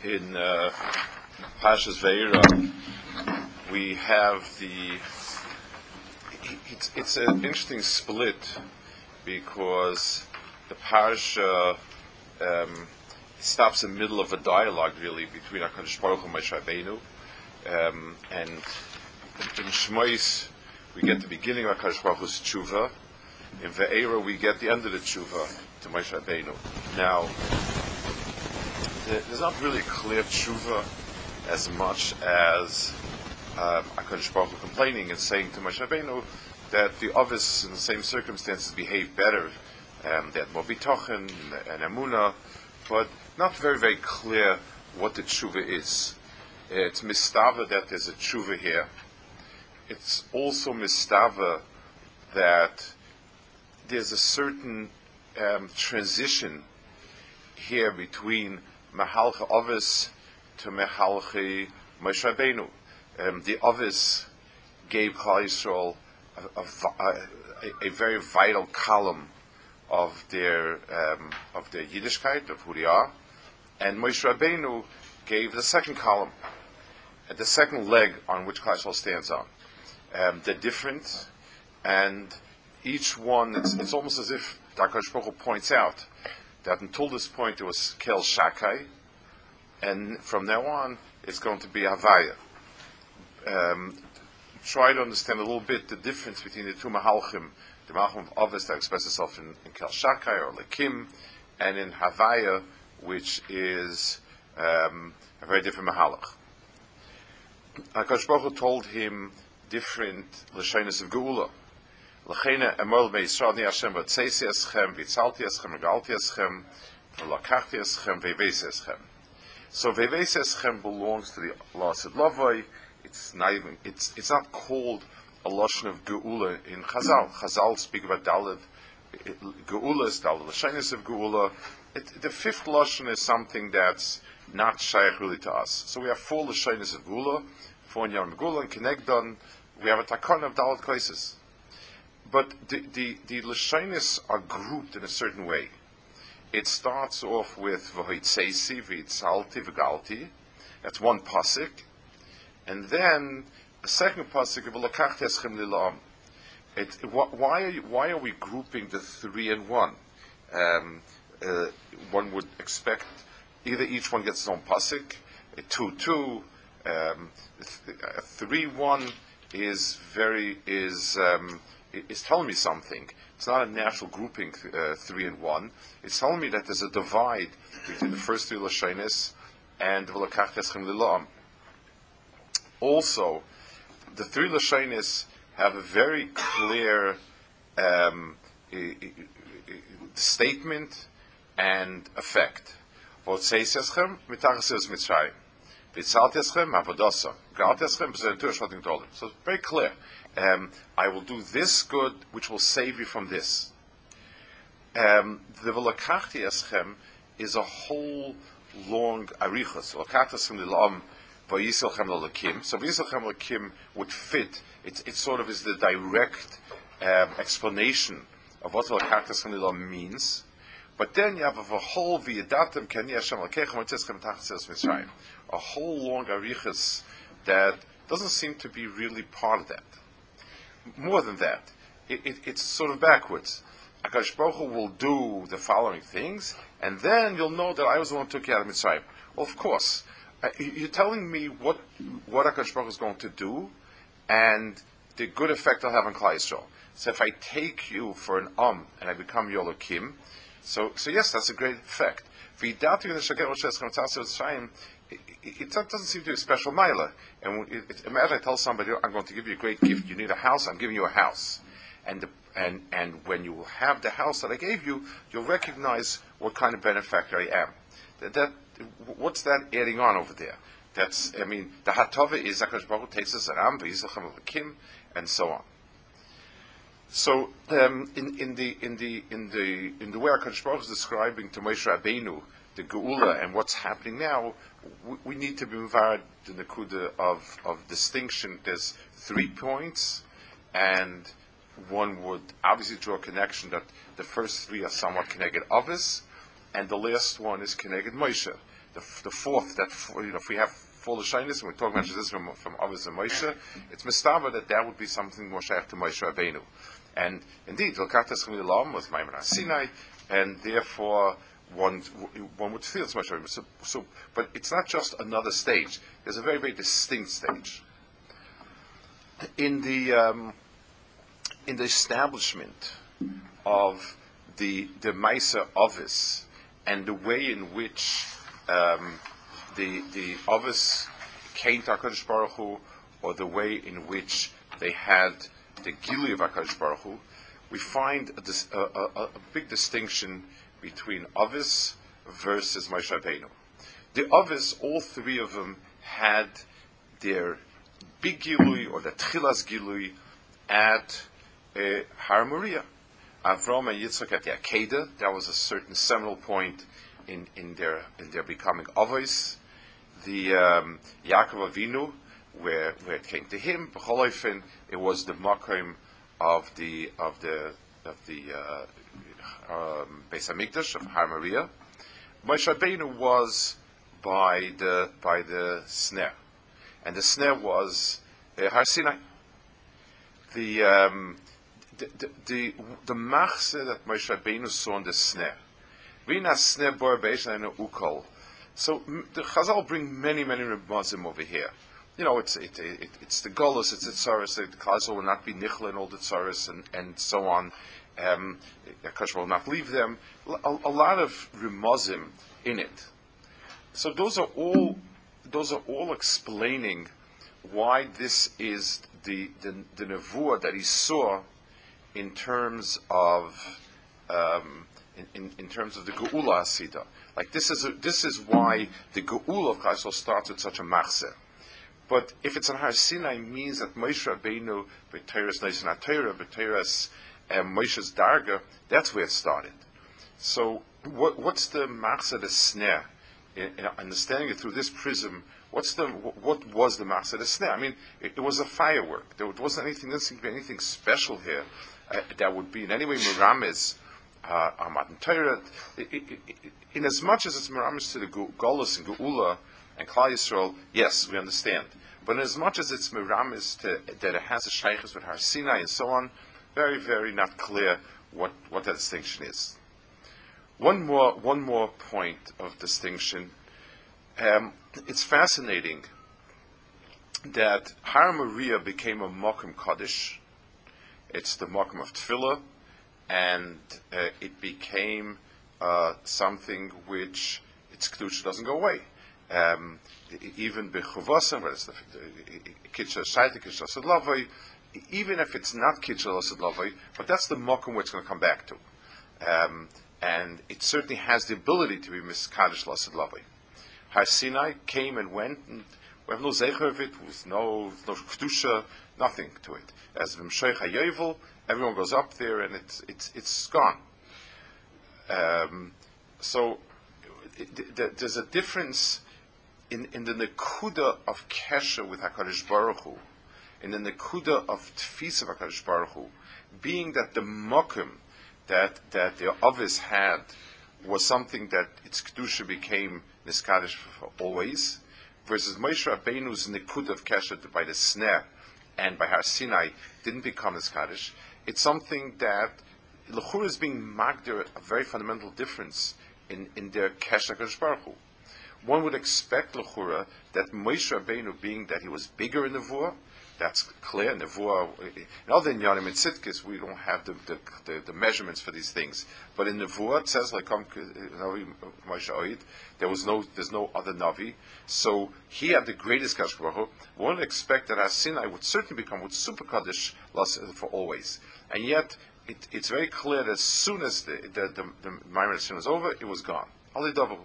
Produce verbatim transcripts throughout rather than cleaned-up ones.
in uh, Parshas Ve'era, we have the. It's, it's an interesting split because the parsha um, stops in the middle of a dialogue, really, between HaKadosh Baruch Hu and Moshe Rabbeinu, um, and in Shmois we get the beginning of HaKadosh Baruch Hu's tshuva. In Ve'era we get the end of the tshuva to Moshe Rabbeinu. Now, there's not really a clear tshuva as much as um, HaKadosh Baruch Hu complaining and saying to Moshe Rabbeinu that the others in the same circumstances behave better, um, they had more bitochen and emunah, but not very, very clear what the tshuva is. It's mistava that there's a tshuva here. It's also mistava that there's a certain um, transition here between Mehalche Ovis to Mehalche Moshe Rabbeinu. Um, the Ovis gave Klal Yisrael a, a, a, a very vital column of their um, of their Yiddishkeit, of who they are, and Moshe Rabbeinu gave the second column, uh, the second leg on which Klal Yisrael stands on. Um, they're different, and each one, it's, it's almost as if HaKadosh Baruch Hu points out that until this point it was Kel Shakai, and from now on it's going to be Havaya. Um, try to understand a little bit the difference between the two Mahalchim, the Mahalchim of Ovis that express itself in, in Kel Shakai or Lekim, and in Havaya, which is um, a very different Mahalach. HaKadosh Baruch Hu told him different Lashonos of Geula. L'cheina emol me'Yisrael ni Hashem v'tzeisi eschem, v'tzalti eschem, v'galti eschem, v'lakachti eschem, v'veisi eschem. So v'veisi eschem belongs to the Lasid Lavoi. It's not even, it's it's not called a lashon of Geula in Chazal. Chazal speak about Dalet. Geula is Dalet. Lashonos of Geula. It, the fifth lashon is something that's not shaykh really to us. So we have four lashonos of Geula, four in Yom Geula and Kenegdon. We have a takon of Dalet Kaisis. But the, the, the Lashonos are grouped in a certain way. It starts off with V'hoitzeisi, V'yitzalti, V'galti. That's one pasuk. And then the second pasuk of V'lakachti eschem lilam. It, why, are you, why are we grouping the three and one? Um, uh, one would expect either each one gets its own pasuk, a two, two, um, a three, one is very, is, um, is telling me something. It's not a natural grouping, uh, three and one. It's telling me that there's a divide between the first three Lashonos and the V'lakach eschem lilam. Also, the three Lashonos have a very clear um, I, I, I, statement and effect. V'tzeis eschem mitachas es Mitzrayim, v'tzalti eschem avodosa, v'galti eschem b'zeh shoting tolim. So it's very clear. Um, I will do this good, which will save you from this. Um, the V'lakachti eschem is a whole long arichos. V'lakachti eschem lilam v'yisilchem l'lekim. So v'yisilchem l'lekim would fit. It's it sort of is the direct um, explanation of what V'lakachti eschem lilam means. But then you have a whole v'yedatem k'ani Hashem l'kechem v'teschem t'achas es Mitzrayim. A whole long arichos that doesn't seem to be really part of that. More than that, it, it, it's sort of backwards. HaKadosh Baruch Hu will do the following things, and then you'll know that I was the one who took you out of Mitzrayim. Well, of course, uh, you're telling me what what HaKadosh Baruch Hu is going to do, and the good effect I'll have on Klal Yisrael. So if I take you for an Am, and I become your Elokim, so so yes, that's a great effect. It, it doesn't seem to be a special milah. And it, it, imagine I tell somebody, I'm going to give you a great gift. You need a house, I'm giving you a house. And the, and and when you have the house that I gave you, you'll recognize what kind of benefactor I am. That, that what's that adding on over there? That's I mean, the hatova is HaKadosh Baruch Hu takes us aram v'yisachem l'kim and so on. So um, in in the in the in the in the way HaKadosh Baruch Hu is describing to Moshe Rabbeinu the Geula and what's happening now, we, we need to be involved in the nekuda of, of distinction. There's three points, and one would obviously draw a connection that the first three are somewhat connected Ovis, and the last one is connected Moshe. the, the fourth, that you know, if we have full Lashonis, and we're talking about this from from Avos and Moshe, it's mistava that that would be something more shaykh to Moshe Rabbeinu. And indeed, Vilkatas Chemilam was Maimon Sinai, and therefore one one would feel it's Moshe Rabbeinu. So, so, but it's not just another stage. There's a very very distinct stage in the um, in the establishment of the the Maisa Ovis and the way in which um, the the Ovis came to HaKadosh Baruch Hu, or the way in which they had the Gilui of HaKadosh Baruch Hu, we find a, dis, a, a, a big distinction between Ovis versus Moshe Rabbeinu. The Ovis, all three of them had their big Gilui, or the Tchilas Gilui, at uh, Har Moriah. Avram and Yitzchak at the Akedah, that was a certain seminal point in, in their in their becoming Avos. The um, Yaakov Avinu, where where it came to him, B'chol it was the makom of the of the of the uh, um, Beis Hamikdash of Har Moriah. Moshe Rabbeinu was by the by the snare, and the snare was uh, Har Sinai. The um, The the the, the machse that Moshe Rabbeinu saw in the snare, Rina snare bor beishainu ukol. So the Chazal bring many many rebazim over here. You know, it's it, it, it's the golus, it's the tzaris. The Chazal will not be nichla in all the tzaris and and so on. Um, Akash will not leave them. A, a lot of remazim in it. So those are all those are all explaining why this is the the, the nevuah that he saw in terms of um, in, in, in terms of the Geula Hasida. Like this is a, this is why the Geula of Chayesol starts with such a machzeh. But if it's on Har Sinai, means that Moshe Rabbeinu b'Teiras Neisen HaTorah, b'Teiras um, Moshe's Darga, that's where it started. So what, what's the machzeh, the snare? In, in understanding it through this prism, what's the what was the machzeh, the snare? I mean, it, it was a firework. There wasn't anything. There didn't seem to be anything special here. Uh, that would be in any way Miramis, uh, Matan Torah. In as much as it's Miramis to the Golus and Geula and Klal Yisrael, yes, we understand. But in as much as it's Miramis to, that it has a Shaykhs with Har Sinai and so on, very, very not clear what, what that distinction is. One more, one more point of distinction. Um, it's fascinating that Har Moriah became a Mokum Kaddish. It's the makom of tefillah, and uh, it became uh, something which its kedusha doesn't go away. Um, even b'chuvasa, where it's the kitcha shaita, kitcha asad lavai, even if it's not kitcha asad lavai, but that's the makom where it's going to come back to, um, and it certainly has the ability to be miskadish asad lavai. Har Sinai came and went, and we have no zecher of it, with no no kedusha, nothing to it. As V'mshoich HaYovel, everyone goes up there and it's it's it's gone. Um, so it, it, there's a difference in, in the nekuda of kesher with HaKadosh Baruch Hu, in the nekuda of tfisa of HaKadosh Baruch Hu, being that the mokum that that the Ovis had was something that its kedusha became niskadish for always, versus Moshe Rabbeinu's nekuda of kesher by the snare and by Har Sinai didn't become as Kaddish. It's something that L'chura is being magdir a very fundamental difference in, in their Kesher HaKadosh Baruch Hu. One would expect L'chura that Moshe Rabbeinu, being that he was bigger in Nevuah, that's clear. Nevuah, in other than Yanim and Tzidkis, we don't have the, the, the, the measurements for these things. But in Nevuah, it says like Moshe Oid, there was no, there's no other Navi. So he had the greatest Kaddish Baruch Hu. One would expect that Har Sinai would certainly become with super Kaddish for always. And yet, it, it's very clear that as soon as the the the, the Maimon was over, it was gone. Ali Davahu.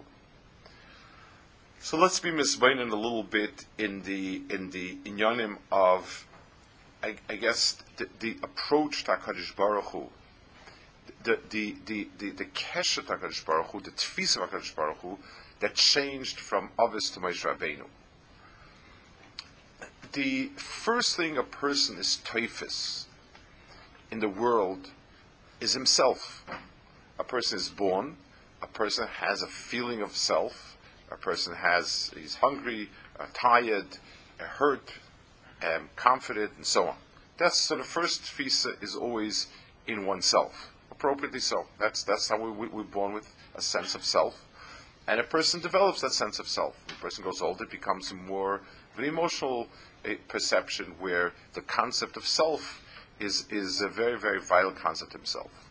So let's be misbeinen a little bit in the in the inyanim of, I, I guess, the, the approach to HaKadosh Baruch Hu, the the the the, the kesher to HaKadosh Baruch Hu, the tfisa of HaKadosh Baruch Hu, that changed from Avos to Moshe Rabbeinu. The first thing a person is teifis in the world is himself. A person is born. A person has a feeling of self. A person has, he's hungry, uh, tired, uh, hurt, um, confident, and so on. That's so the first tfisa is always in oneself, appropriately so. That's that's how we, we, we're born with a sense of self, and a person develops that sense of self. When a person goes older, it becomes more of an emotional uh, perception where the concept of self is is a very very vital concept himself.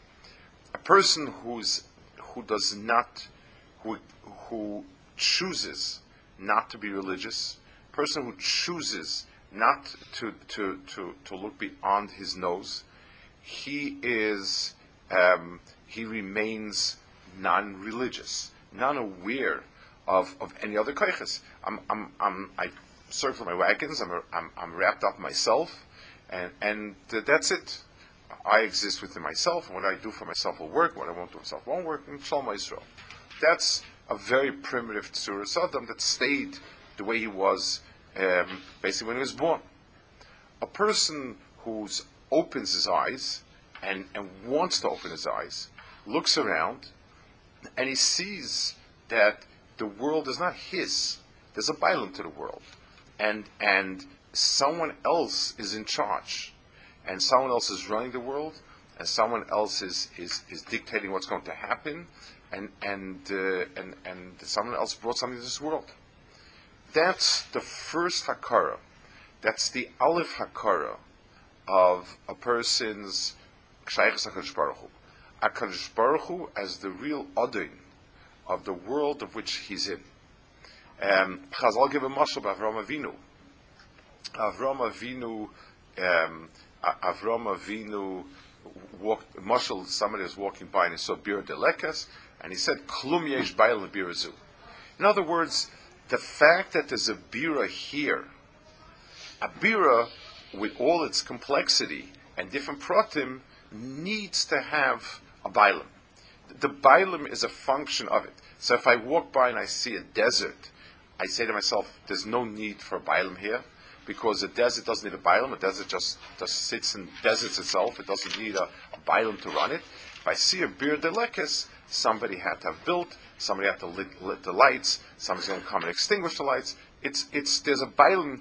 A person who's who does not who who chooses not to be religious, a person who chooses not to, to, to, to look beyond his nose, he is um, he remains non-religious, non-aware of, of any other koiches. I'm, I'm, I'm, I circle my wagons. I'm, I'm, I'm wrapped up myself, and and that's it. I exist within myself, and what I do for myself will work. What I won't do for myself won't work. And Shalom Yisrael. That's a very primitive Tzura Sodom that stayed the way he was. Um, basically, when he was born, a person who opens his eyes and, and wants to open his eyes looks around and he sees that the world is not his. There's a bialim to the world, and and someone else is in charge, and someone else is running the world, and someone else is is, is dictating what's going to happen, and and uh, and and someone else brought something to this world. That's the first hakara. That's the aleph hakara of a person's shaychus HaKadosh Baruch Hu. HaKadosh Baruch Hu as the real adon of the world of which he's in. Um, Chazal give a mashal of Avraham Avinu. Avraham Avinu, um, Avraham Avinu walked. Mashal, somebody was walking by and he saw bir delekas, and he said, "Klum yesh bayil birazu." In other words, the fact that there's a bira here, a bira with all its complexity and different pratim, needs to have a bailim. The bailim is a function of it. So if I walk by and I see a desert, I say to myself, there's no need for a bailim here, because a desert doesn't need a bailim. A desert just, just sits and deserts itself. It doesn't need a, a bailim to run it. If I see a bir delekes, somebody had to have built, somebody had to lit, lit the lights, somebody's going to come and extinguish the lights. It's, it's, there's a bailim,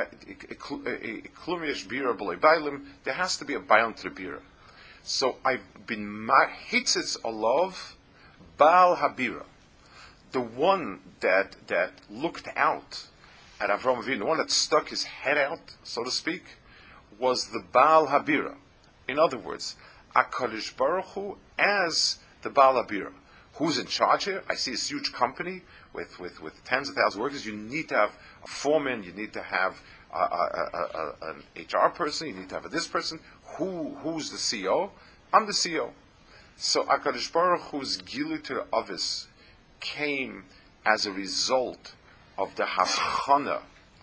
klumiyesh bira b'lei bailim, there has to be a bailim to the bira. So I've been hitzitz alav Baal Habira, the one that that looked out at Avraham Avinu, the one that stuck his head out, so to speak, was the Baal Habira. In other words, HaKadosh Baruch Hu as the Baal Habira. Who's in charge here? I see this huge company with, with, with tens of thousands of workers. You need to have a foreman. You need to have a, a, a, a, an H R person. You need to have a this person. Who Who's the C E O? I'm the C E O. So HaKadosh Baruch Hu's Gilu to the Avis came as a result of the hachana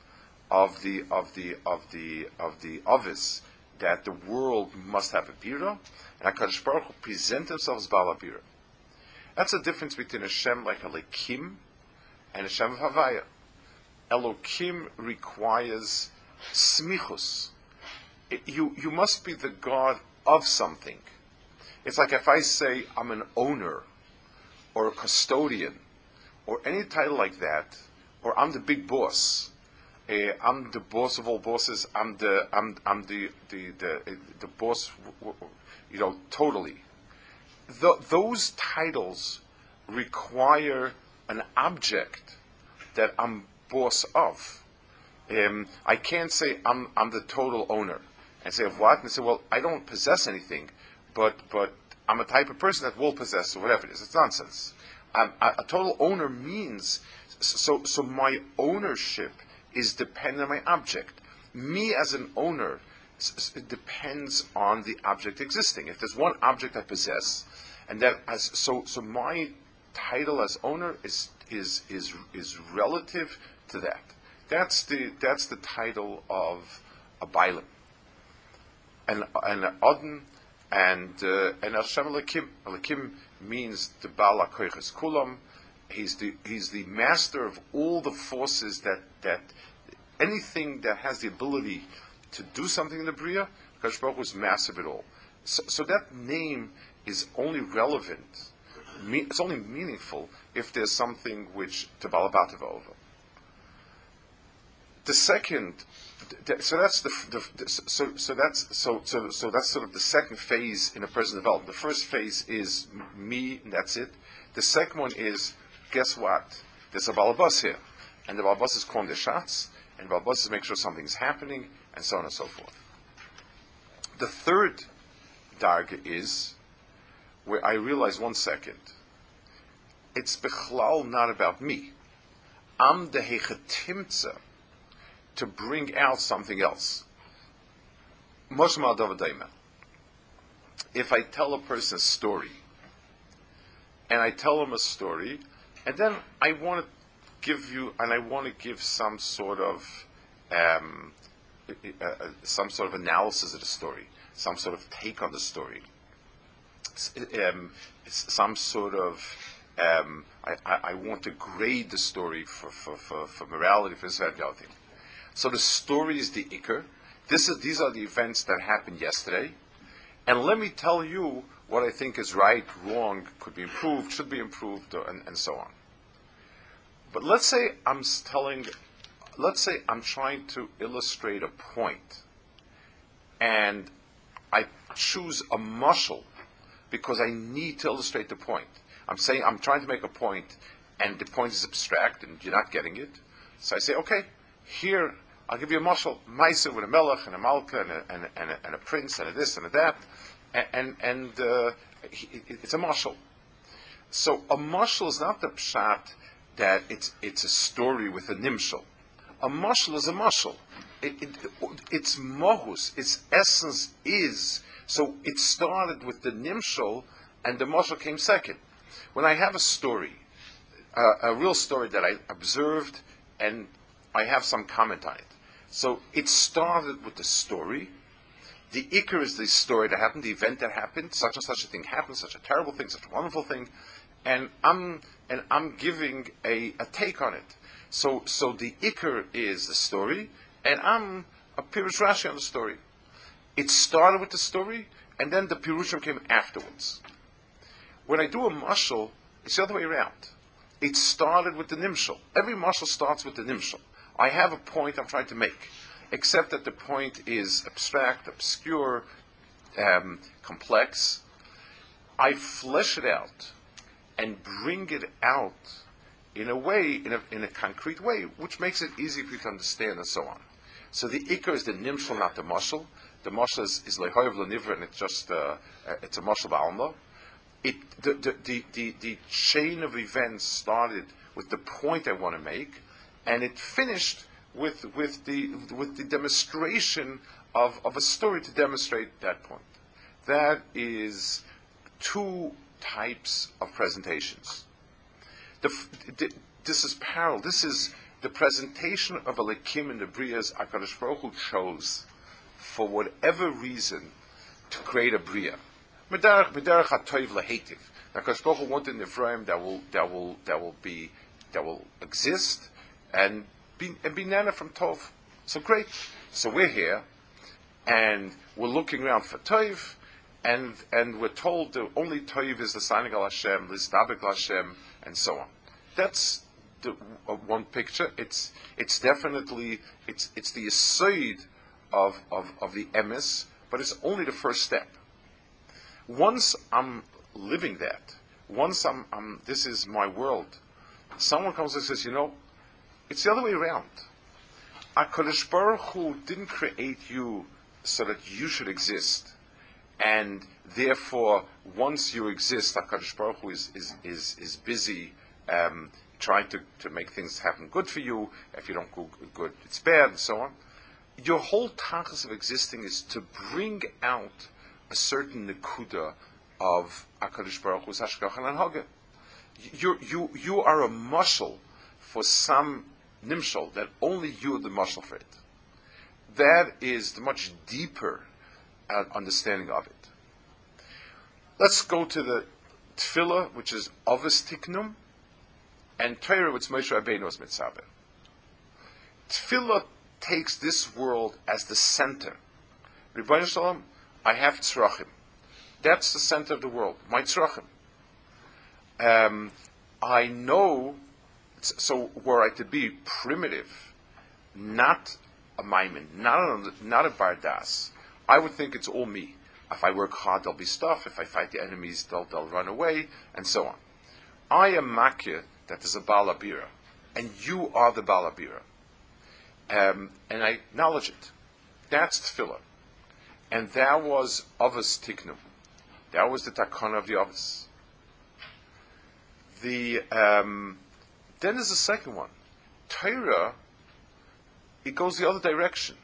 of the of the of the of the Avis that the world must have a bira, and HaKadosh Baruch Hu present himself as Baal Bira. That's the difference between a Shem like Elokim and a Shem of Havaya. Elokim requires smichus. It, you, you must be the God of something. It's like if I say I'm an owner, or a custodian, or any title like that, or I'm the big boss. Uh, I'm the boss of all bosses. I'm the I'm I'm the the the, uh, the boss. You know, totally. The, those titles require an object that I'm boss of. Um, I can't say I'm I'm the total owner and say of what, and say, well, I don't possess anything, but but I'm a type of person that will possess or whatever it is. It's nonsense. Um, a, a total owner means so so my ownership is dependent on my object. Me as an owner, it depends on the object existing. If there's one object I possess, and that as so so my title as owner is is is is relative to that. That's the that's the title of a bailim. And and Odin and uh, and Hashem Elokim. Elokim means the Baal HaKoiches Kulam. He's the he's the master of all the forces that that anything that has the ability to do something in the Bria. HaKadosh Baruch Hu is master of it all. So, so that name is only relevant me, it's only meaningful if there's something which to balabativ over. The second, th- so that's the, the, the so so that's so so so that's sort of the second phase in a person's development. The first phase is me, and that's it. The second one is, guess what? There's a balabas here, and the balabas is calling the shots, and the balabas is making sure something's happening, and so on and so forth. The third darga is where I realize one second, it's bechlal not about me. I'm the hechetimtza to bring out something else. If I tell a person a story, and I tell them a story, and then I want to give you, and I want to give some sort of, um, uh, uh, some sort of analysis of the story, some sort of take on the story, um, some sort of, um, I, I, I want to grade the story for, for, for, for morality, for this and the other thing. So the story is the ikr. This is, these are the events that happened yesterday. And let me tell you what I think is right, wrong, could be improved, should be improved, or, and, and so on. But let's say I'm telling, let's say I'm trying to illustrate a point, and I choose a mashal because I need to illustrate the point. I'm saying I'm trying to make a point, and the point is abstract, and you're not getting it. So I say, okay, here I'll give you a mashal, Maisa with a melech and a malka and a, and, a, and, a, and a prince and a this and a that, and and, and uh, he, it's a mashal. So a mashal is not the pshat that it's it's a story with a nimshal. A mashal is a mashal. It, it, its mohus, its essence is, so it started with the nimshal, and the mashal came second. When I have a story, uh, a real story that I observed, and I have some comment on it. So it started with the story. The ikr is the story that happened, the event that happened, such and such a thing happened, such a terrible thing, such a wonderful thing, and I'm and I'm giving a, a take on it. So so the ikr is the story, and I'm a pirush Rashi on the story. It started with the story, and then the pirushim came afterwards. When I do a mashal, it's the other way around. It started with the nimshal. Every mashal starts with the nimshal. I have a point I'm trying to make, except that the point is abstract, obscure, um, complex. I flesh it out and bring it out in a way, in a, in a concrete way, which makes it easy for you to understand and so on. So the ikar is the nimshal, not the mashal. The mashal is, is lehoyev lenivra, and it's just uh, it's a mashal ba'alma. It the the, the the the chain of events started with the point I want to make, and it finished with with the with the demonstration of, of a story to demonstrate that point. That is two types of presentations. The, the, this is parallel. This is the presentation of Elikim in the Brias HaKadosh Baruch Hu chose for whatever reason to create a Bria. Medarach medarach hatoiv lehetiv. HaKadosh Baruch Hu wanted an Ephraim that will that will that will be that will exist and be and be nana from Tov. So great. So we're here, and we're looking around for Tov, and and we're told the only Tov is the signing al Hashem, Lizdabek Hashem, and so on. That's the uh, one picture. It's it's definitely it's it's the aside of of of the emes, but it's only the first step. Once I'm living that, once I'm, I'm this is my world. Someone comes and says, you know, it's the other way around. HaKadosh Baruch Hu didn't create you so that you should exist, and therefore, once you exist, HaKadosh Baruch Hu is is is, is busy um, trying to, to make things happen good for you. If you don't go good, it's bad, and so on. Your whole tachlis of existing is to bring out a certain nekuda of HaKadosh Baruch Hu's hashgacha and hanhaga. You you you are a mashal for some nimshal that only you are the mashal for it. That is the much deeper uh, understanding of it. Let's go to the tefillah, which is Avos Tiknum, and Torah, which Moshe Rabbeinu was mitzaber. Tefillah takes this world as the center. Rebbeinu Shalom, I have tzrachim. That's the center of the world, my tzrachim. Um, I know, so were I to be primitive, not a Maimon, not a, not a Bardas, I would think it's all me. If I work hard, there'll be stuff. If I fight the enemies, they'll, they'll run away, and so on. I am Makya, that is a Balabira, and you are the Balabira. Um, and I acknowledge it. That's Tefillah. And that was Avos Tiknum. That was the Takana of the Avos. The, um, then there's the second one. Torah, it goes the other direction.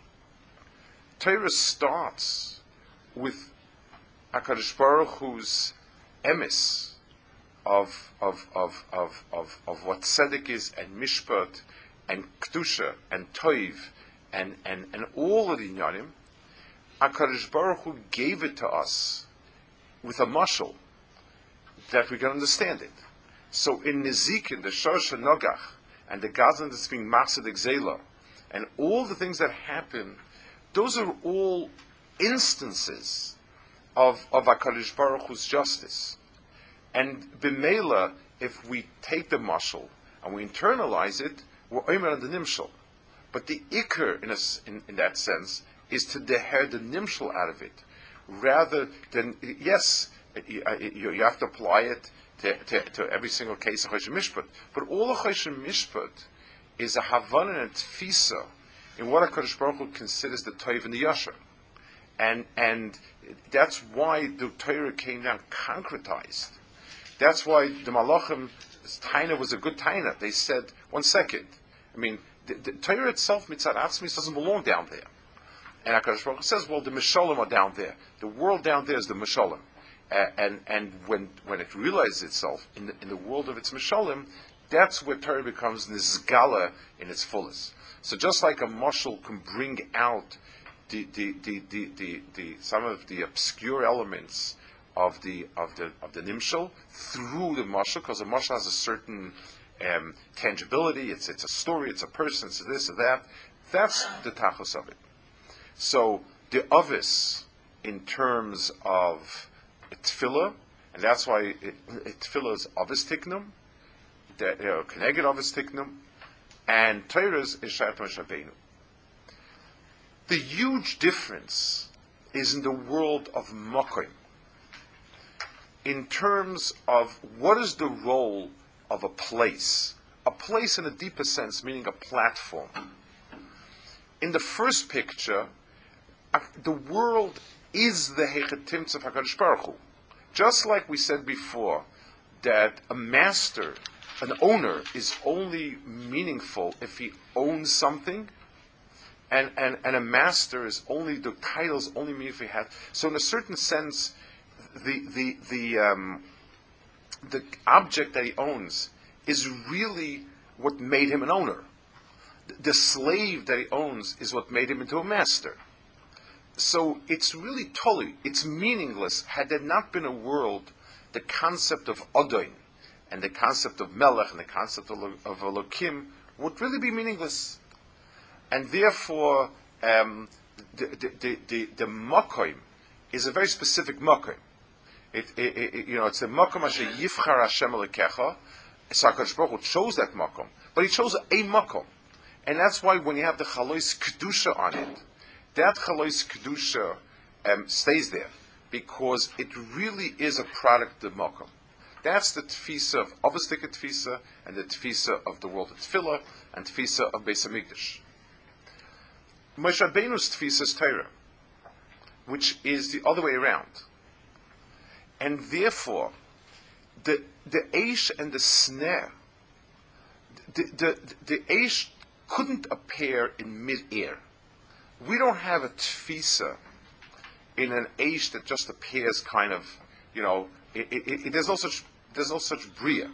Torah starts with HaKadosh Baruch Hu's emes of, of, of, of, of, of what tzedek is, and mishpat, and kedusha, and toiv, and, and, and all of the inyanim. HaKadosh Baruch Hu gave it to us with a mashal that we can understand it. So in Nezikin, the Shosh Nogach, and the Gazan that's being Masid Exela, and all the things that happen, those are all instances of, of HaKadosh Baruch Hu's justice. And b'meila, if we take the mashal and we internalize it, we're omer on the nimshal. But the ikr, in, a, in, in that sense, is to deher the nimshal out of it, rather than, yes, you, you, you have to apply it to, to, to every single case of Choshen Mishpat. But all of Choshen Mishpat is a Havana and Tfisa in what HaKadosh Baruch Hu considers the Toiv and the Yasher. And, and that's why the Torah came down concretized. That's why the Malachim, Taina was a good Taina. They said, one second, I mean, the, the Torah itself, Mitzad Atzmis, doesn't belong down there. And HaKadosh Baruch Hu says, well, the Meshalim are down there. The world down there is the Meshalim. Uh, and and when when it realizes itself in the, in the world of its Meshalim, that's where Torah becomes Nizgala in its fullest. So just like a mashal can bring out the the, the, the, the, the some of the obscure elements of the of the of the nimshal through the mashal, because a mashal has a certain um, tangibility. It's it's a story. It's a person. It's this or that. That's the tachos of it. So the avis in terms of tefillah, and that's why it, it, tefillah is avis tiknum, the you know, keneged avis tiknum, and Torah's is Shayat Moshe Rabbeinu. The huge difference is in the world of makom, in terms of what is the role of a place, a place in a deeper sense, meaning a platform. In the first picture, the world is the Hechetimtz of HaKadosh Baruch Hu. Just like we said before, that a master, an owner, is only meaningful if he owns something, and, and, and a master is only, the title is only meaningful if he has. So in a certain sense, the, the, the, um, the object that he owns is really what made him an owner. The slave that he owns is what made him into a master. So it's really totally, it's meaningless had there not been a world, the concept of Adon and the concept of Melech and the concept of, of Elokim would really be meaningless. And therefore, um, the, the, the, the, the Makom is a very specific Makom. It, it, it, you know, it's a Makom asher Yivchar Hashem Elokecha. So HaKadosh Baruch Hu chose that Makom, but he chose a Makom. And that's why when you have the Chalois Kedusha on it, that Chalois Kedusha um, stays there, because it really is a product of Makom. That's the Tfisa of Avostika Tfisa, and the Tfisa of the world of Tefillah, and Tfisa of Beis HaMikdash. Moshe Rabbeinu's Tfisa is Torah, which is the other way around. And therefore, the the Eish and the Sneh, the, the, the Eish couldn't appear in mid-air. We don't have a tfisa in an Eish that just appears kind of, you know, it, it, it, there's no such there's no such bria.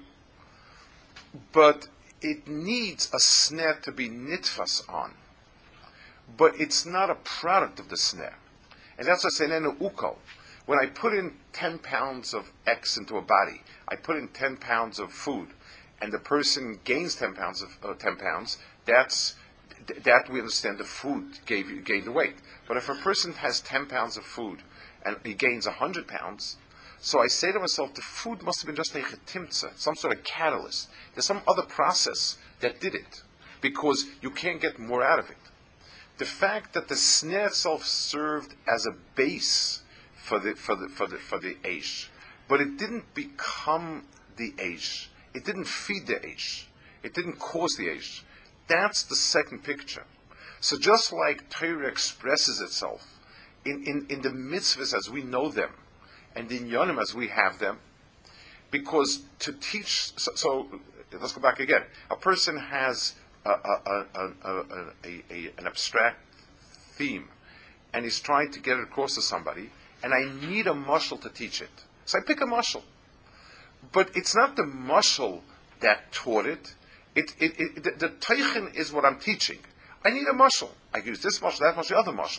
But it needs a sneh to be nitfas on. But it's not a product of the sneh. And that's what I say in ukol. When I put in ten pounds of X into a body, I put in ten pounds of food, and the person gains ten pounds of uh, ten pounds, that's that we understand the food gave you gained the weight. But if a person has ten pounds of food and he gains one hundred pounds, So I say to myself, the food must have been just a chetimtza, some sort of catalyst. There's some other process that did it, because you can't get more out of it. The fact that the snare itself served as a base for the for the for the for the eish, but it didn't become the eish. It didn't feed the eish. It didn't cause the eish. That's the second picture. So just like Torah expresses itself in, in, in the mitzvahs as we know them, and in Yonim as we have them, because to teach, so, so let's go back again. A person has a, a, a, a, a, a, an abstract theme, and he's trying to get it across to somebody, and I need a mashal to teach it. So I pick a mashal. But it's not the mashal that taught it. It, it, it the, the teichen is what I'm teaching. I need a mashal. I use this mashal, that mashal, the other mashal.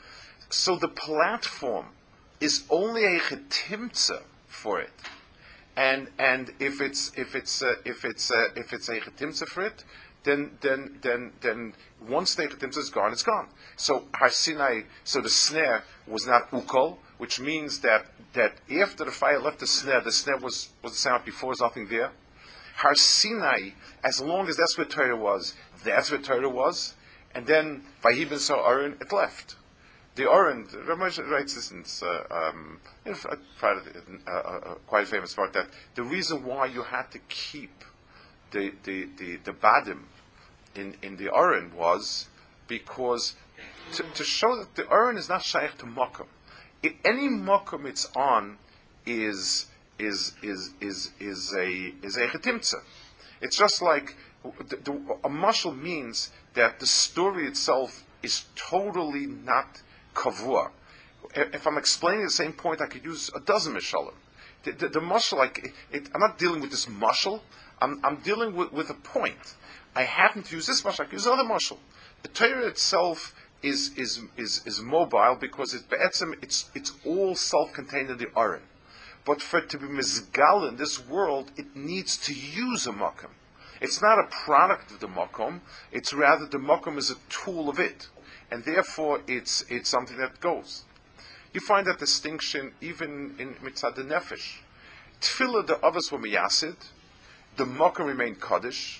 So the platform is only a chetimtza for it. And and if it's if it's uh, if it's uh, if it's a chetimtza for it, then then then then once the chetimtza is gone, it's gone. So Har Sinai, so the snare was not ukol, which means that that after the fire left the snare, the snare was was the sound before, there's nothing there. Har Sinai, as long as that's where Torah was, that's where Torah was, and then Vayibin saw Aaron, it left. The Oren, Ramesh writes this in uh, um, uh, uh, quite a famous part, that the reason why you had to keep the the, the, the Badim in, in the Oren was because to, to show that the Oren is not shaykh to Mokum. I, any Mokum it's on is is is is is a is a chetimtza. It's just like the, the, a mashal means that the story itself is totally not kavua. If I'm explaining the same point, I could use a dozen mishalim. The, the, the mashal, like, it, I'm not dealing with this mashal. I'm, I'm dealing with, with a point. I happen to use this mashal. I could use another mashal. The Torah itself is is is, is mobile because it, it's it's all self-contained in the Aron. But for it to be mizgal in this world, it needs to use a makom. It's not a product of the makom. It's rather the makom is a tool of it. And therefore, it's it's something that goes. You find that distinction even in Mitzad Nefesh. Tefillah, the others were miyasid, the makom remained kaddish,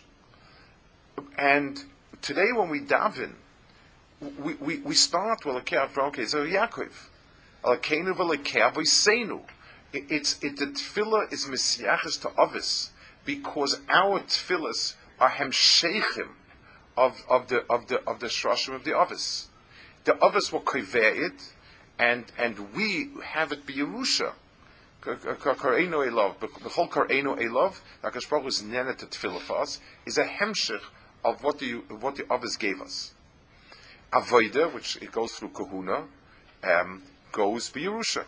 and today when we daven, we, we, we start with okay, okay, so Yaakov, Alkeinu v'Alekei Avoseinu. It's it the tefillah is misyachas to others because our tefillahs are hemsheichim of of the of the of the shrashim of the others. The others will kaveh it, and and we have it be Yerusha. Kareinu elov, the whole kareinu elov, like Hakadosh Baruch Hu is nenet to tefillah for us, is a hemshich of what the what the others gave us. Avodah, which it goes through kahuna, um, goes be Yerusha.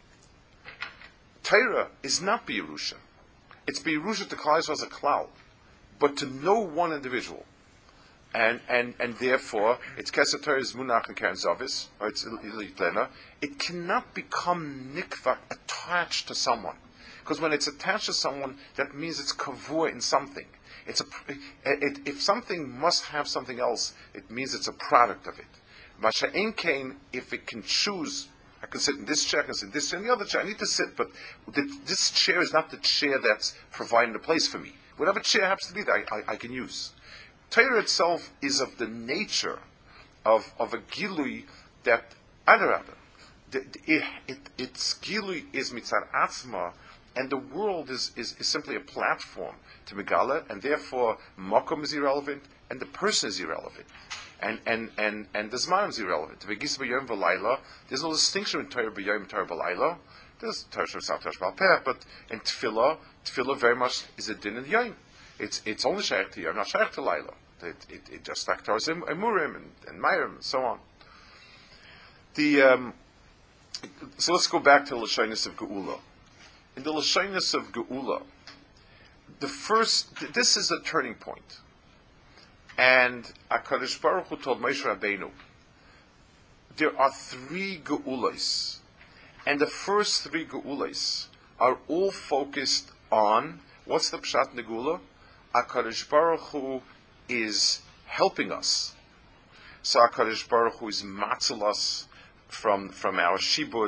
Torah is not be Yerusha. It's be Yerusha to Klal Yisrael as a klal, but to no one individual. And and and therefore, it's Keser Torah is Munach and Karen Zavis, or it's Ilitena. It cannot become nikva, attached to someone. Because when it's attached to someone, that means it's kavua in something. It's a, it, if something must have something else, it means it's a product of it. Masha'en Kain, if it can choose, I can sit in this chair, I can sit in this chair, and the other chair. I need to sit, but the, this chair is not the chair that's providing a place for me. Whatever chair happens to be there, I, I, I can use. Torah itself is of the nature of, of a gilui that, adarabah, it, it, its gilui is mitzad atzma, and the world is, is, is simply a platform to megala, and therefore makom is irrelevant, and the person is irrelevant. And and and and the zman is irrelevant. There's no distinction in Torah b'yom and Torah b'layla. There's Torah Shabbos, Torah Shabbos Peh, but in Tefillah, Tefillah very much is a din in the yom. It's it's only shaykh to yom, not shaykh to layla. It it, it just like Torah Emurim and and Mayrim and so on. The um, so let's go back to the Lashonis of Geula. In the Lashonis of Geula, the first this is a turning point. And HaKadosh Baruch Hu told Moshe Rabbeinu, there are three Geulas, and the first three Geulas are all focused on, what's the Pshat in the Geula? HaKadosh Baruch Hu is helping us. So HaKadosh Baruch Hu is matzil us from, from our shibud,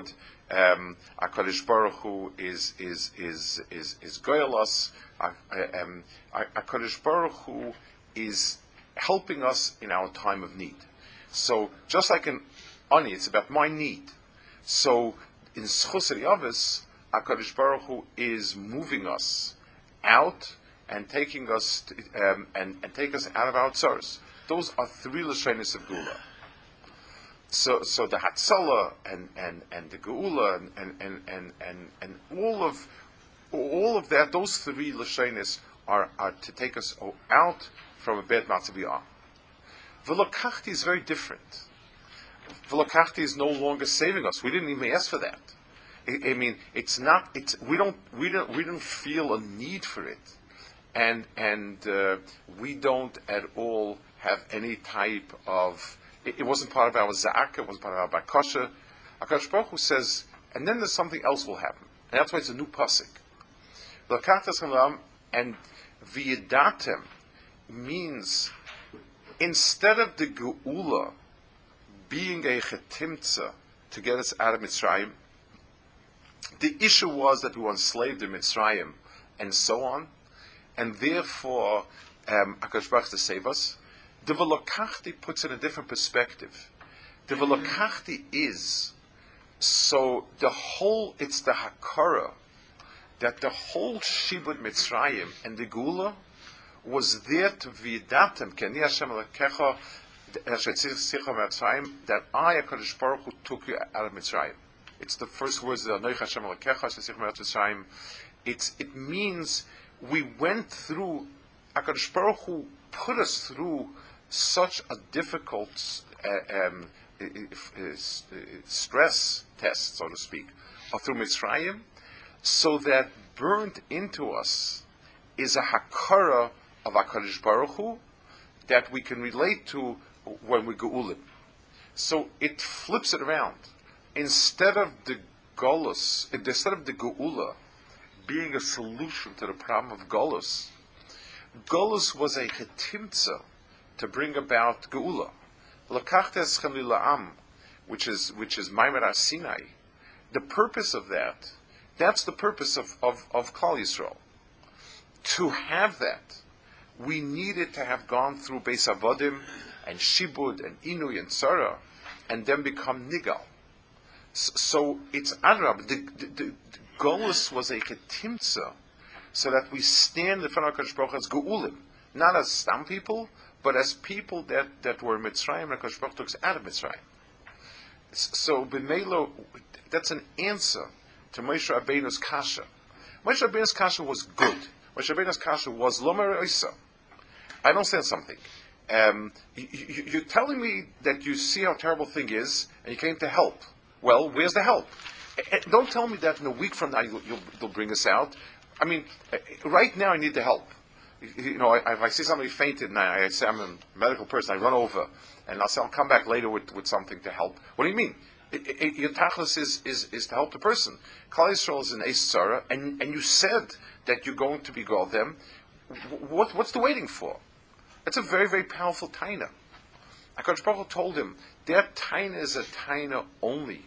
Um, HaKadosh Baruch Hu is is is is is goyal us. Um, HaKadosh Baruch Hu is helping us in our time of need. So just like in Ani, it's about my need. So in Schus Avis, HaKadosh Baruch Hu is moving us out and taking us to, um, and, and take us out of our tzaros. Those are three Lashonos of Geula. So so the Hatzalah and, and, and the Geula and and, and, and, and and all of all of that, those three Lashonos are, are to take us out from a bad matzav we are. V'lokachti is very different. V'lokachti is no longer saving us. We didn't even ask for that. I, I mean, it's not. It's we don't we don't we don't feel a need for it, and and uh, we don't at all have any type of. It, it wasn't part of our za'aka. It wasn't part of our bakasha. HaKadosh Baruch Hu says, and then there's something else will happen, and that's why it's a new pasuk. And v'yedatem means instead of the geula being a chetimtza to get us out of Mitzrayim, the issue was that we were enslaved in Mitzrayim and so on, and therefore um, HaKadosh Baruch Hu to save us. The Velokachti puts it in a different perspective. The Velokachti is so the whole. It's the Hakara that the whole Shibud Mitzrayim and the Geula was there to v'yedatem k'ani Hashem Elokecha that I, HaKadosh Baruch Hu, took you out of Mitzrayim. It's the first words of Anoich Hashem Elokecha Mitzrayim. It's it means we went through. HaKadosh Baruch Hu put us through such a difficult uh, um, uh, uh, stress test, so to speak, uh, through Mitzrayim, so that burnt into us is a hakara of HaKadosh Baruch Hu that we can relate to when we geulim. So it flips it around. Instead of the golus, instead of the geula being a solution to the problem of golus, golus was a chetimtza to bring about geula. Lakachtes chem lila'am, which is which is Maimed Sinai. The purpose of that, that's the purpose of of, of Klal Yisrael. To have that, we needed to have gone through Beis Avodim and Shibud and Inui and Tzara, and then become Nigal. So, so it's Adrab. The, the, the, the Golus was a ketimtza, so that we stand in front of HaKadosh Baruch Hu as Geulim, not as Stam people, but as people that, that were Mitzrayim, and HaKadosh Baruch Hu took us out of Mitzrayim. So, B'meilo, that's an answer to Moshe Rabbeinu's kasha. Moshe Rabbeinu's kasha was good. Moshe Rabbeinu's kasha was Lomer Oisa. I don't understand something. Um, you, you, you're telling me that you see how terrible thing is, and you came to help. Well, where's the help? Don't tell me that in a week from now you'll, you'll, you'll bring us out. I mean, right now I need the help. You know, if I see somebody fainted and I, I say I'm a medical person, I run over and I'll say I'll come back later with, with something to help. What do you mean? It, it, your tachlis is, is, is to help the person. Klal Yisrael is an Eis Tzara, and and you said that you're going to be go them. What what's the waiting for? It's a very very powerful taina. HaKadosh Baruch Hu told him that taina is a taina only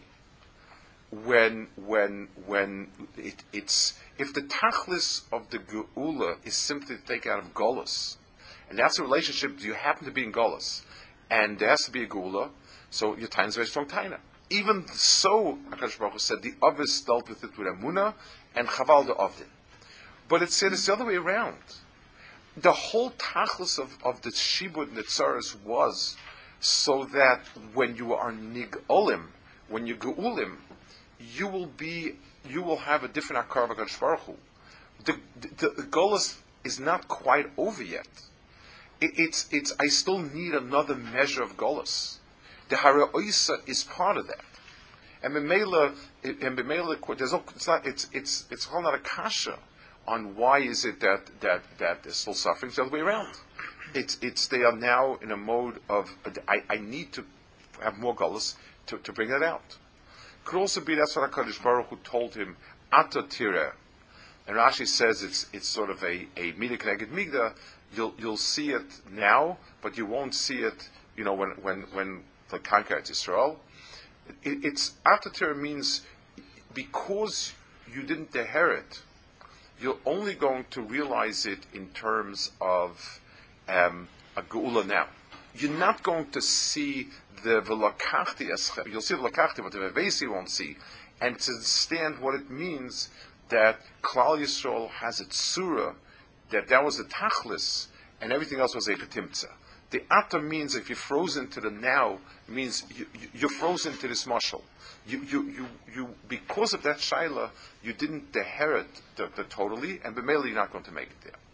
when when when it, it's if the tachlis of the geula is simply to take out of golus, and that's a relationship. You happen to be in golus, and there has to be a geula, so your taina is a very strong taina. Even so, HaKadosh Baruch Hu said the Ovis dealt with it with Amunah and Chaval de Ovdin. But it said it's the other way around. The whole tachlis of, of the Shibud and the Tzaras was so that when you are Nig'olim, when you Ge'ulim, you will be, you will have a different Akar of HaKadosh Baruch Hu. The, the, the Golus is not quite over yet. It, it's, it's, I still need another measure of Golus. The Hara Oisa is part of that, and B'meila, and B'meila, there's no, it's not, it's it's it's all not a kasha on why is it that that that they're still suffering. It's the other way around. It's it's they are now in a mode of I, I need to have more gullus to, to bring that out. Could also be that's what HaKadosh Baruch Hu told him Ata Tireh, and Rashi says it's it's sort of a a midah k'neged midah. You'll you'll see it now, but you won't see it. You know when when when the conquer Israel. It, it's Atatira means because you didn't inherit, you're only going to realize it in terms of um, a geula now. You're not going to see the velakachti as you'll see the velakachti, but the vevesi won't see, and to understand what it means that Klal Yisrael has its surah, that that was the tachlis, and everything else was a chetimtza. The ata means if you're frozen to the now, means you, you, you're frozen to this mashal. You, you, you, you, because of that shaila, you didn't inherit the, the totally, and b'meila you're not going to make it there.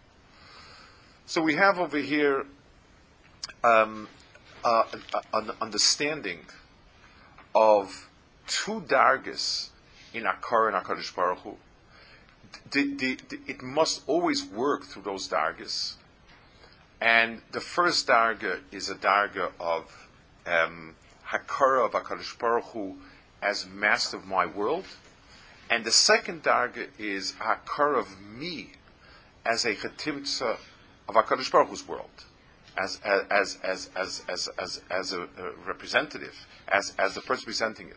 So we have over here um, uh, an understanding of two dargas in Akar and Hakadosh Baruch Hu. The, the, the, it must always work through those dargas. And the first darga is a darga of um, Hakara of HaKadosh Baruch Hu as master of my world. And the second darga is Hakara of me as a Chetimtza of HaKadosh Baruch Hu's world, as as as as as as, as a, a representative, as, as the person presenting it.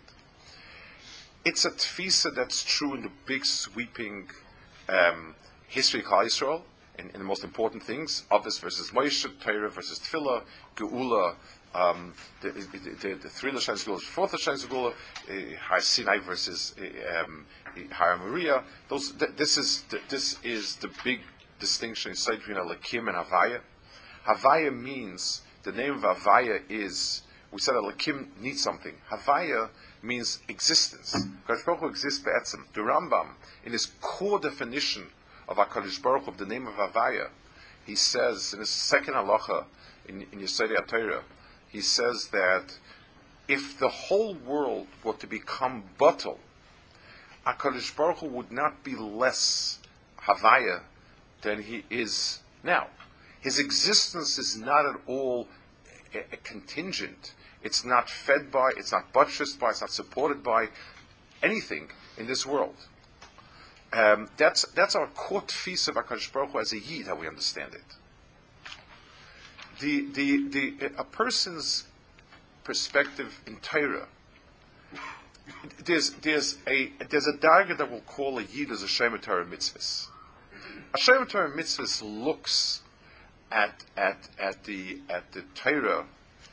It's a tfisa that's true in the big sweeping um, history of Klal Yisrael, in, in the most important things, Avos versus Moshe, Torah versus Tefillah, Geula, um, the, the, the, the three Lashanis Geula, fourth Lashanis Geula, uh, Har Sinai versus uh, um, Har Moriah. Those, th- this is the, this is the big distinction inside between Elokim and Havaya. Havaya means, the name of Havaya is, we said Elokim needs something. Havaya means existence. HaKadosh Baruch Hu exists be'etzem. The Rambam, in his core definition of HaKadosh Baruch Hu, the name of Havaya, he says, in his second halacha, in, in Yesodei HaTorah, he says that if the whole world were to become batel, HaKadosh Baruch Hu would not be less Havaya than he is now. His existence is not at all a, a contingent. It's not fed by, it's not buttressed by, it's not supported by anything in this world. Um, that's that's our core tfisa of HaKadosh Baruch Hu as a yid, how we understand it. The the the a person's perspective in Torah. There's there's a there's a darga that we'll call a yid as a Shema Torah mitzvahs. A Shema Torah mitzvahs looks at at at the at the Torah.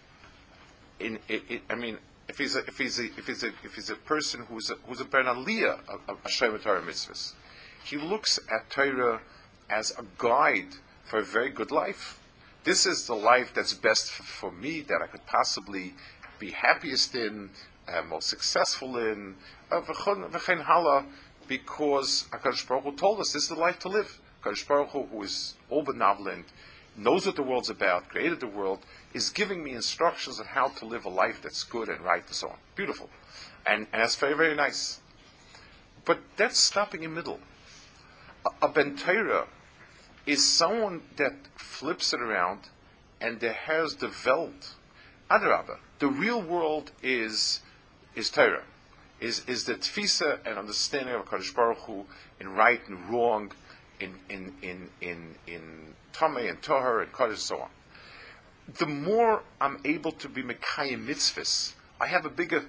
In it, it, I mean, if he's a, if he's a, if he's a, if he's a person who's a, who's a ben aliyah, a, a Shema Torah mitzvahs, he looks at Torah as a guide for a very good life. This is the life that's best for, for me, that I could possibly be happiest in, uh, most successful in, uh, v'chein hala, because HaKadosh Baruch Hu told us this is the life to live. HaKadosh Baruch Hu, who is all benevolent, knows what the world's about, created the world, is giving me instructions on how to live a life that's good and right and so on. Beautiful. And, and that's very, very nice. But that's stopping in middle. A, a Ben Torah is someone that flips it around and that has developed. Adarabah, the real world is is Torah, is is the tfisa and understanding of HaKadosh Baruch Hu in right and wrong, in in in in in Tameh and Toher and Kodesh and so on. The more I'm able to be Mekayim mitzvahs, I have a bigger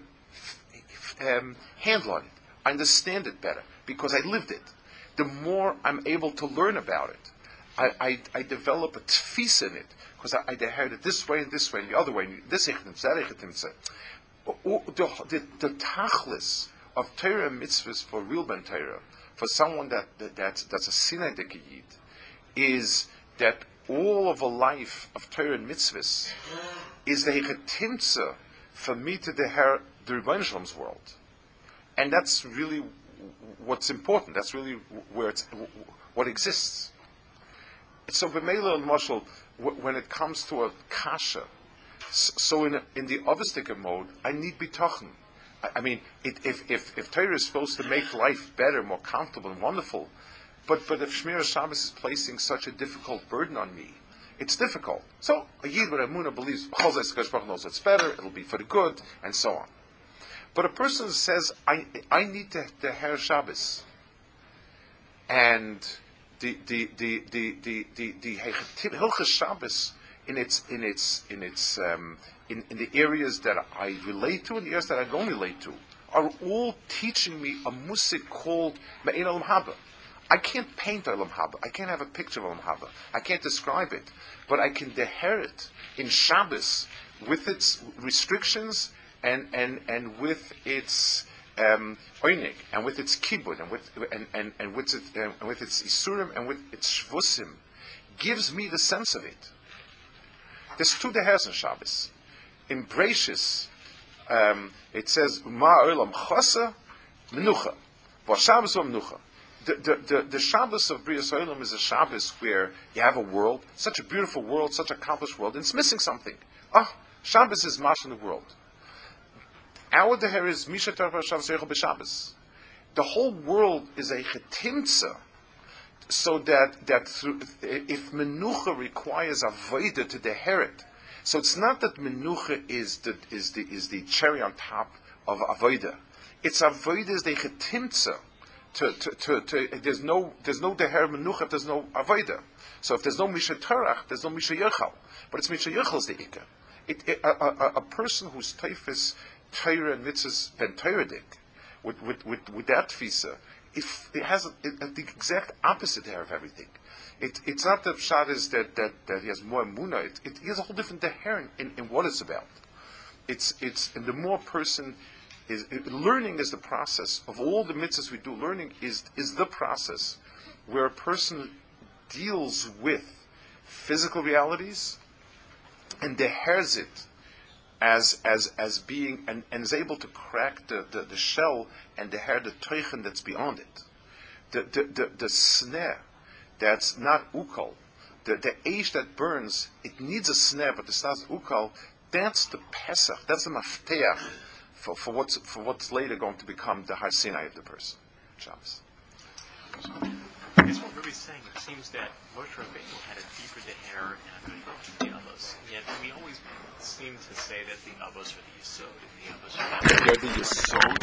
um, handle on it. I understand it better because I lived it. The more I'm able to learn about it, I, I, I develop a tfis in it because I, I heard it this way and this way and the other way. And this echetimtza, that echetimtza. The, the, the tachlis of Torah and mitzvahs for real ben Torah, for someone that, that that's, that's a Sinai dekayid, is that all of a life of Torah and mitzvahs is the hechetimtza for me to deher the Rebbeinu Shalom's world. And that's really what's important. That's really where it's, what exists. So b'meila and mashal, when it comes to a kasha, so in, a, in the Avostika mode, I need bitachon. I, I mean, it, if, if, if Torah is supposed to make life better, more comfortable and wonderful, But but if Shmir Shabbos is placing such a difficult burden on me, it's difficult. So a Yid with Emunah believes Chazai Baruch knows it's better, it'll be for the good, and so on. But a person says, I I need to to have Shabbos, and the the the the the the, the Hilchos Shabbos in its in its in its um, in, in the areas that I relate to and the areas that I don't relate to are all teaching me a musik called Me'en Olam Haba. I can't paint Olam Haba. I can't have a picture of Olam Haba. I can't describe it. But I can deher it in Shabbos with its restrictions and, and, and with its um, oinig, and with its kibud, and with and, and, and with it, um, and with its isurim, and with its shvusim, gives me the sense of it. There's two dehers in Shabbos. In Breishis, um, it says Ma Olam Chasa Menucha. But Shabbos or Menucha. The, the, the, the Shabbos of Brias Olam is a Shabbos where you have a world, such a beautiful world, such an accomplished world, and it's missing something. Ah, Shabbos is mash in the world. Our deher is Misha Torah Shabbos Reichel B'Shabbos. The whole world is a chetimtza, so that that through, if menucha requires avodah to deher it, so it's not that menucha is the is the is the cherry on top of avodah. It's avodah is the chetimtza. To, to, to, to, there's no there's no deher menucha if there's no avodah. So if there's no Misha Torah, there's no Misha Yechal. But it's Misha Yechal's the ikka. It, it, a, a, a person whose teifis Torah and mitzvahs ben Toradik, with, with, with, with that tfisa, if it has a, it, the exact opposite there of everything. It, it's not that pshat is that, that, that he has more emunah. It, it, he has a whole different deher in, in what it's about. It's it's and the more person is it, learning is the process of all the mitzvahs we do. Learning is is the process where a person deals with physical realities and dehers it as as as being and, and is able to crack the, the, the shell and deher the teichen that's beyond it. The the the, the snare that's not ukal, the the ash that burns, it needs a snare, but it's not ukal. That's the pesach. That's the mafteach for, for what's for what's later going to become the Har Sinai of the person. Shabbos. I guess what Ruby's saying, it seems that Moshe Rabbeinu had a deeper deher and a than the others. Yet we always seem to say that the others are the yesod, and the others are They're the yesod.